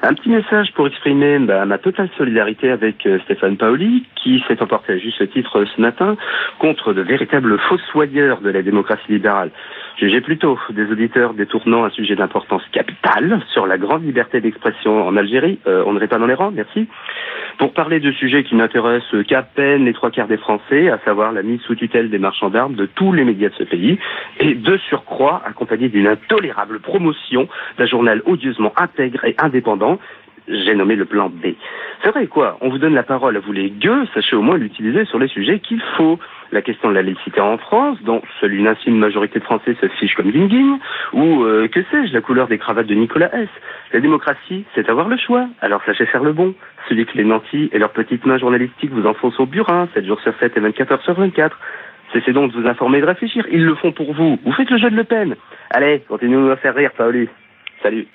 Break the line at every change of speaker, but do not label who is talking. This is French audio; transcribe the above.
Un petit message pour exprimer ma totale solidarité avec Stéphane Paoli, qui s'est emporté à juste titre ce matin contre de véritables fossoyeurs de la démocratie libérale. Jugez plutôt des auditeurs détournant un sujet d'importance capitale sur la grande liberté d'expression en Algérie. On ne n'est pas dans les rangs, merci. Pour parler de sujets qui n'intéressent qu'à peine les 3/4 des Français, à savoir la mise sous tutelle des marchands d'armes de tous les médias de ce pays, et de surcroît accompagné d'une intolérable promotion d'un journal odieusement intègre et indépendant. J'ai nommé le plan B. C'est vrai quoi, on vous donne la parole à vous les gueux, sachez au moins l'utiliser sur les sujets qu'il faut. La question de la laïcité en France, dont seule une infime majorité de Français se fiche comme guinguigne, ou, que sais-je, la couleur des cravates de Nicolas S. La démocratie, c'est avoir le choix, alors sachez faire le bon. Celui que les nantis et leurs petites mains journalistiques vous enfoncent au burin, 7 jours sur 7 et 24 heures sur 24. Cessez donc de vous informer et de réfléchir, ils le font pour vous. Vous faites le jeu de Le Pen. Allez, continuez à nous faire rire, Paoli. Salut.